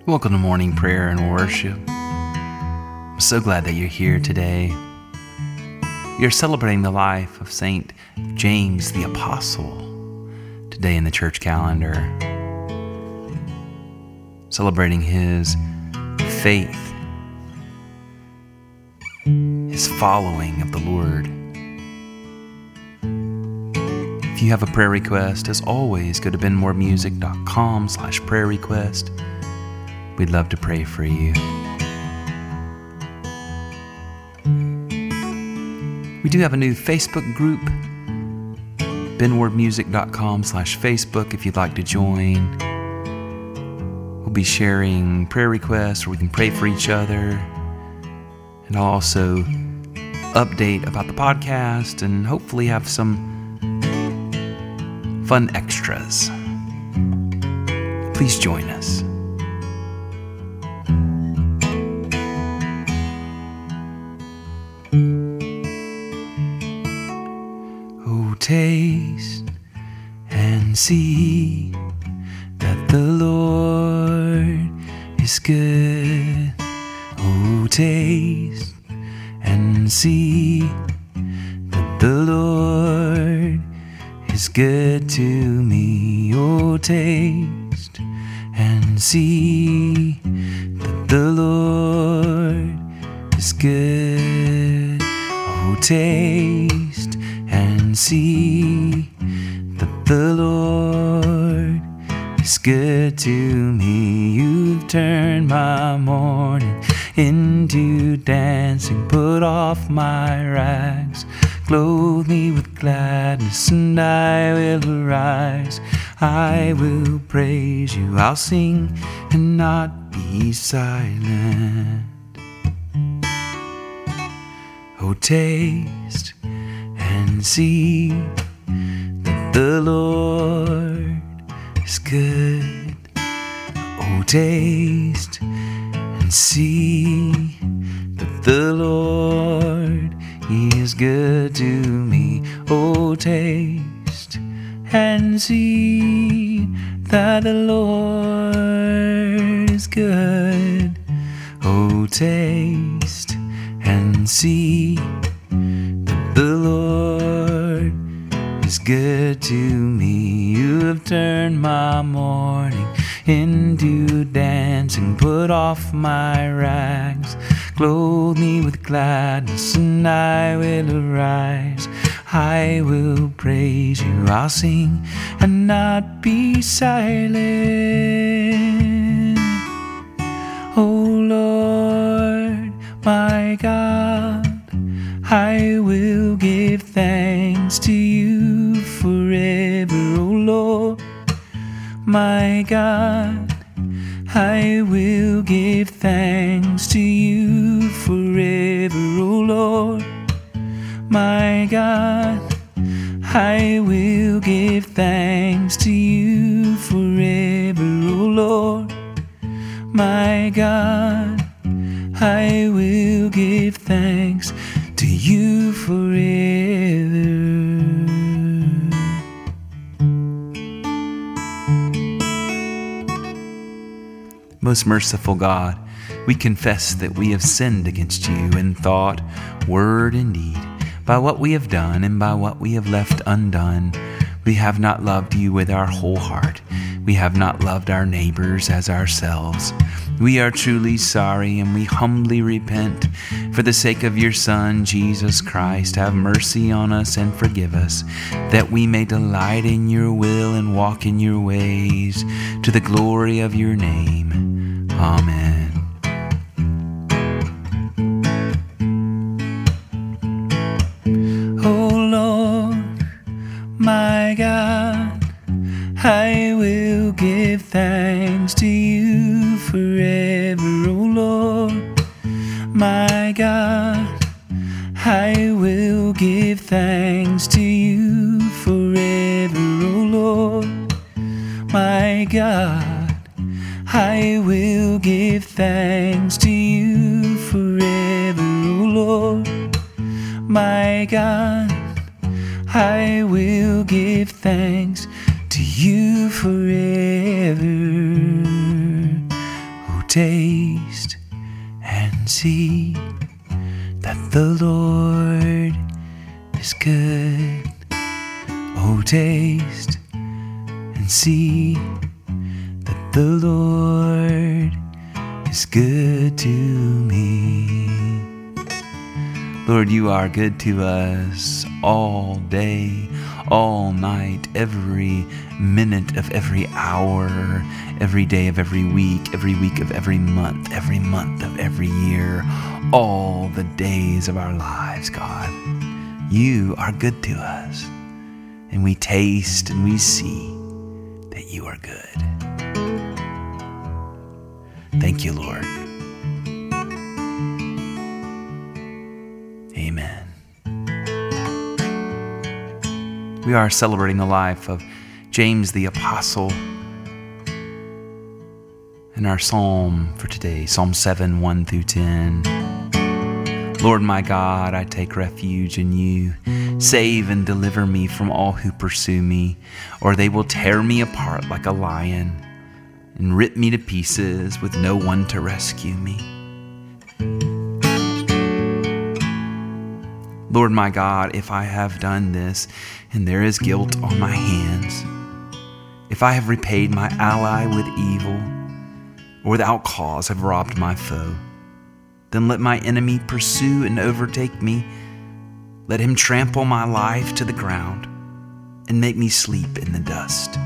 Welcome to morning prayer and worship. I'm so glad that you're here today. You're celebrating the life of St. James the Apostle today in the church calendar, celebrating his faith, his following of the Lord. If you have a prayer request, as always, go to benmoremusic.com/prayer request. We'd love to pray for you. We do have a new Facebook group, benmoremusic.com/Facebook, if you'd like to join. We'll be sharing prayer requests where we can pray for each other. And I'll also update about the podcast and hopefully have some fun extras. Please join us. Oh, taste and see that the Lord is good. Oh, taste and see that the Lord is good to me. Oh, taste and see that the Lord is good. Oh, taste and see that the Lord is good to me. You've turned my mourning into dancing, put off my rags, clothe me with gladness, and I will arise. I will praise you, I'll sing and not be silent. Oh, taste and see that the Lord is good. Oh, taste and see that the Lord, He is good to me. Oh, taste and see that the Lord is good. Oh, taste and see that the Lord is good to me. You have turned my mourning into dancing, put off my rags, clothe me with gladness, and I will arise. I will praise you, I'll sing and not be silent. Oh Lord, my God, I will give thanks to you forever. Oh Lord, my God, I will give thanks to you forever. Oh Lord, my God, I will give thanks to you forever. Oh Lord, my God, I will give thanks to you forever. Most merciful God, we confess that we have sinned against you in thought, word, and deed. By what we have done and by what we have left undone, we have not loved you with our whole heart. We have not loved our neighbors as ourselves. We are truly sorry and we humbly repent. For the sake of your Son, Jesus Christ, have mercy on us and forgive us, that we may delight in your will and walk in your ways, to the glory of your name. Amen. Oh Lord, my God, I will give thanks to you forever. Oh Lord, my God, I will give thanks to you forever. Oh Lord, my God, I will give thanks to you forever. Oh Lord, my God, I will give thanks to you forever. Oh, taste and see that the Lord is good. Oh, taste and see that the Lord is good to me. Lord, you are good to us all day, all night, every minute of every hour, every day of every week of every month of every year, all the days of our lives, God. You are good to us, and we taste and we see that you are good. Thank you, Lord. Amen. We are celebrating the life of James the Apostle. And our psalm for today, Psalm 7, 1 through 10. Lord my God, I take refuge in you. Save and deliver me from all who pursue me, or they will tear me apart like a lion and rip me to pieces with no one to rescue me. Lord my God, if I have done this and there is guilt on my hands, if I have repaid my ally with evil, or without cause have robbed my foe, then let my enemy pursue and overtake me. Let him trample my life to the ground and make me sleep in the dust.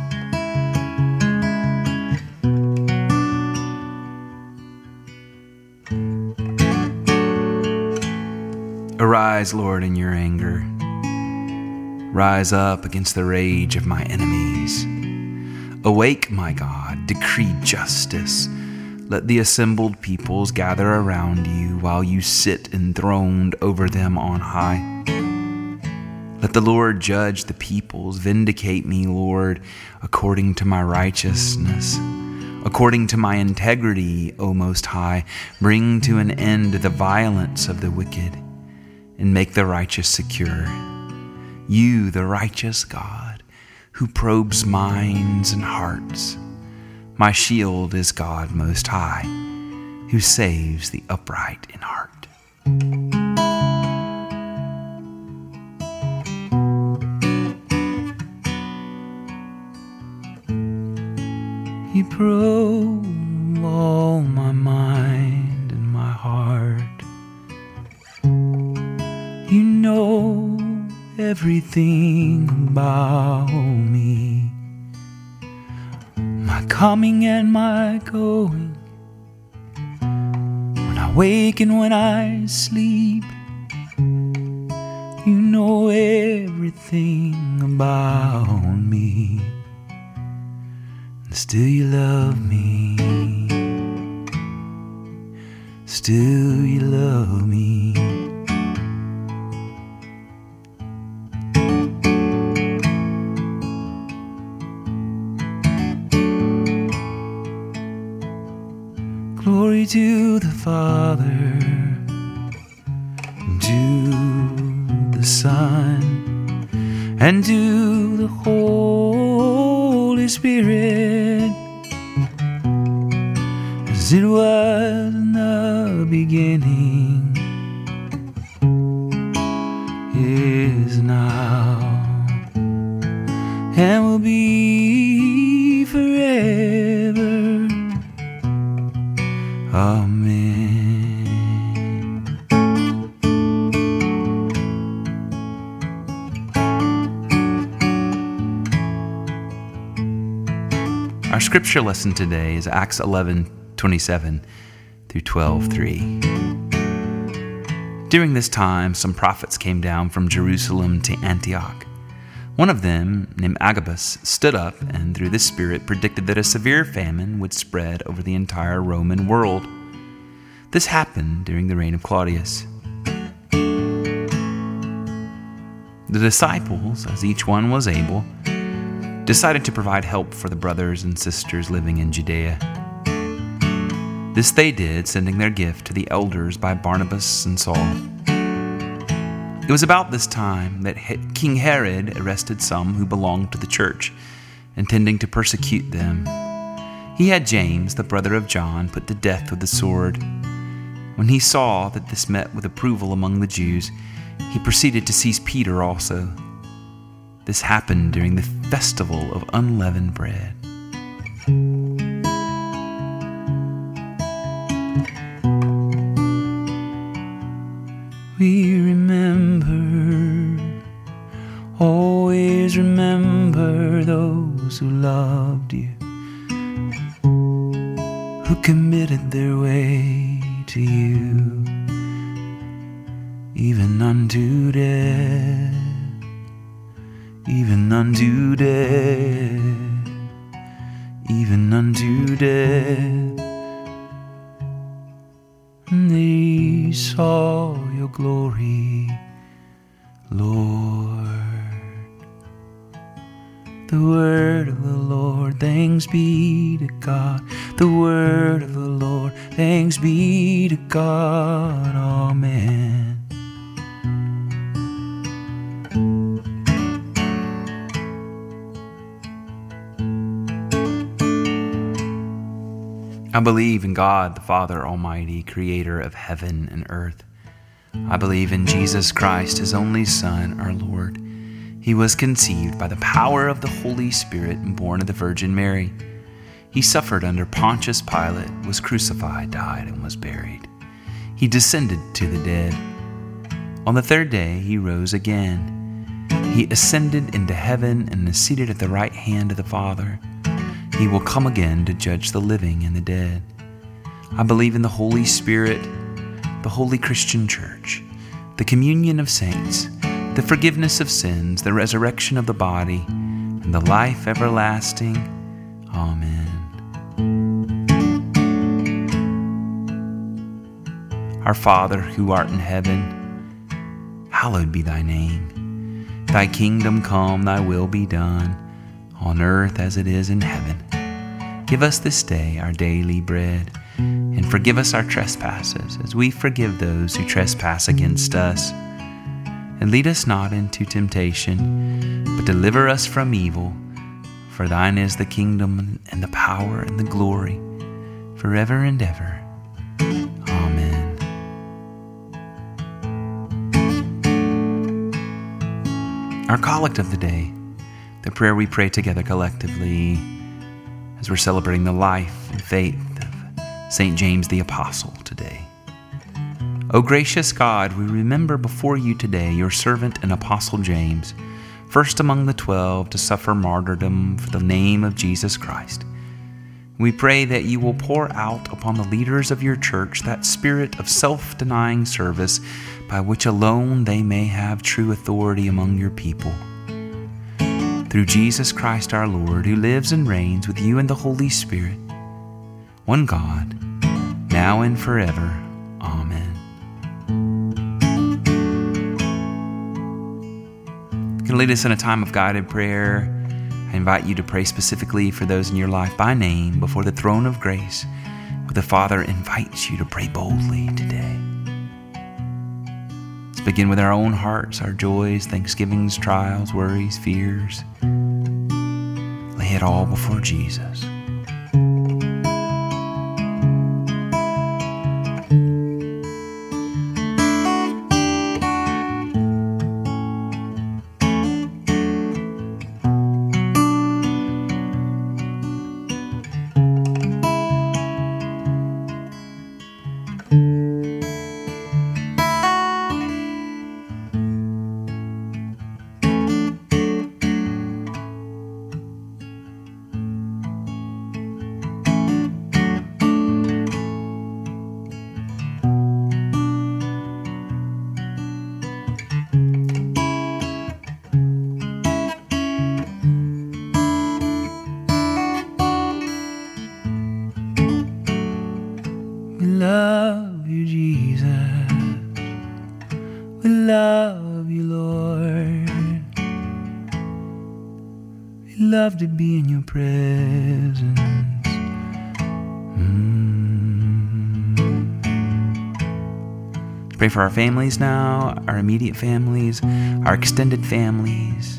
Arise, Lord, in your anger. Rise up against the rage of my enemies. Awake, my God, decree justice. Let the assembled peoples gather around you while you sit enthroned over them on high. Let the Lord judge the peoples. Vindicate me, Lord, according to my righteousness. According to my integrity, O Most High, bring to an end the violence of the wicked and make the righteous secure. You, the righteous God, who probes minds and hearts. My shield is God Most High, who saves the upright in heart. You probe all my mind and my heart. You know everything about me, my coming and my going, when I wake and when I sleep. You know everything about me, and still you love me, still you love me. Glory to the Father, and to the Son, and to the Holy Spirit, as it was in the beginning, is now, and will be forever. Amen. Our scripture lesson today is Acts 11:27 through 12:3. During this time, some prophets came down from Jerusalem to Antioch. One of them, named Agabus, stood up and through the Spirit predicted that a severe famine would spread over the entire Roman world. This happened during the reign of Claudius. The disciples, as each one was able, decided to provide help for the brothers and sisters living in Judea. This they did, sending their gift to the elders by Barnabas and Saul. It was about this time that King Herod arrested some who belonged to the church, intending to persecute them. He had James, the brother of John, put to death with the sword. When he saw that this met with approval among the Jews, he proceeded to seize Peter also. This happened during the festival of unleavened bread. We remember, always remember those who loved you, who committed their way to you, even unto death, even unto death, even unto death. And they saw your glory, Lord. The word of the Lord, thanks be to God. The word of the Lord, thanks be to God. Amen. I believe in God, the Father Almighty, creator of heaven and earth. I believe in Jesus Christ, his only Son, our Lord. He was conceived by the power of the Holy Spirit and born of the Virgin Mary. He suffered under Pontius Pilate, was crucified, died, and was buried. He descended to the dead. On the third day he rose again. He ascended into heaven and is seated at the right hand of the Father. He will come again to judge the living and the dead. I believe in the Holy Spirit, the Holy Christian Church, the communion of saints, the forgiveness of sins, the resurrection of the body, and the life everlasting. Amen. Our Father, who art in heaven, hallowed be thy name. Thy kingdom come, thy will be done, on earth as it is in heaven. Give us this day our daily bread, and forgive us our trespasses, as we forgive those who trespass against us. And lead us not into temptation, but deliver us from evil. For thine is the kingdom, and the power, and the glory, forever and ever. Amen. Our collect of the day, the prayer we pray together collectively as we're celebrating the life and faith of St. James the Apostle today. O gracious God, we remember before you today your servant and Apostle James, first among the 12 to suffer martyrdom for the name of Jesus Christ. We pray that you will pour out upon the leaders of your church that spirit of self-denying service by which alone they may have true authority among your people. Through Jesus Christ our Lord, who lives and reigns with you in the Holy Spirit, one God, now and forever. Amen. Going to lead us in a time of guided prayer. I invite you to pray specifically for those in your life by name before the throne of grace, where the Father invites you to pray boldly today. Let's begin with our own hearts, our joys, thanksgivings, trials, worries, fears. Lay it all before Jesus. We love you, Jesus. We love you, Lord. We love to be in your presence. Pray for our families now, our immediate families, our extended families.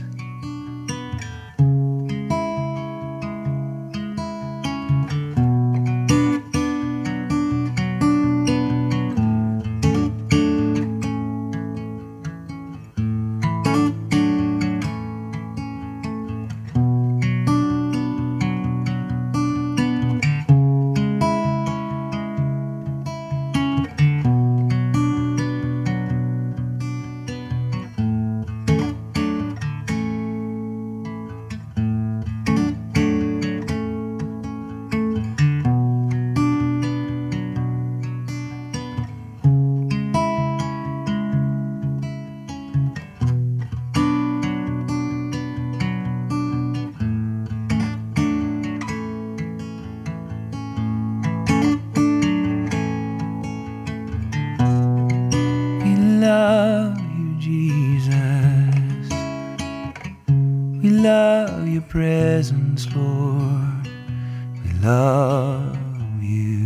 We love your presence, Lord. We love you.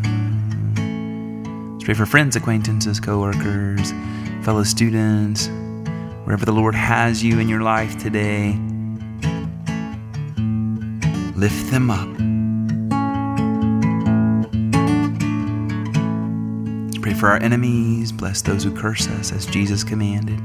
Let's pray for friends, acquaintances, co-workers, fellow students, wherever the Lord has you in your life today. Lift them up. Let's pray for our enemies. Bless those who curse us as Jesus commanded.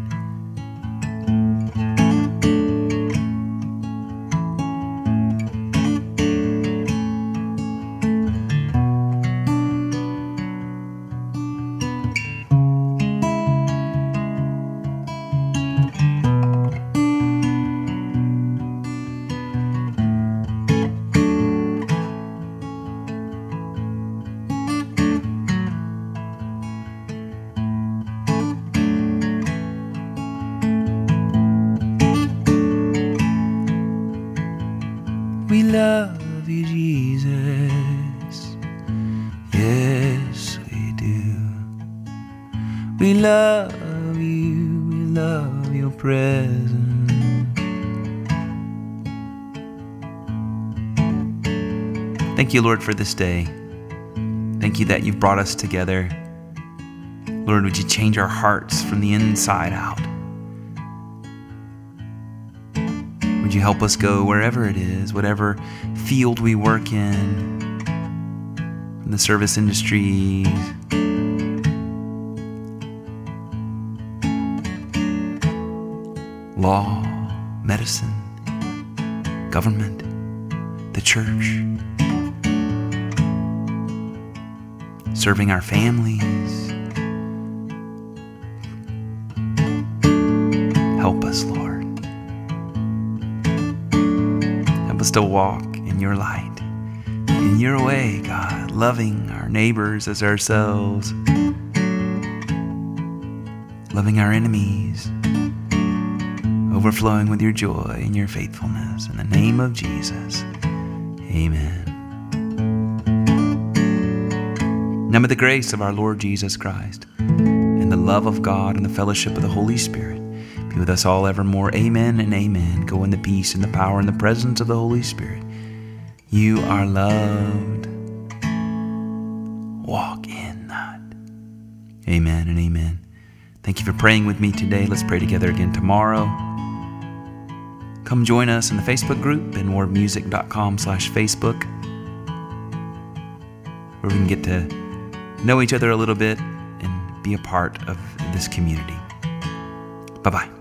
We love you, Jesus. Yes, we do. We love you. We love your presence. Thank you, Lord, for this day. Thank you that you've brought us together. Lord, would you change our hearts from the inside out? Would you help us go wherever it is, whatever field we work in the service industry, law, medicine, government, the church, serving our families. Help us, Lord. Help us to walk in your light, in your way, God, loving our neighbors as ourselves, loving our enemies, overflowing with your joy and your faithfulness. In the name of Jesus, amen. Now may the grace of our Lord Jesus Christ and the love of God and the fellowship of the Holy Spirit be with us all evermore. Amen and amen. Go in the peace and the power and the presence of the Holy Spirit. You are loved. Walk in that. Amen and amen. Thank you for praying with me today. Let's pray together again tomorrow. Come join us in the Facebook group, benwardmusic.com/Facebook, where we can get to know each other a little bit and be a part of this community. Bye-bye.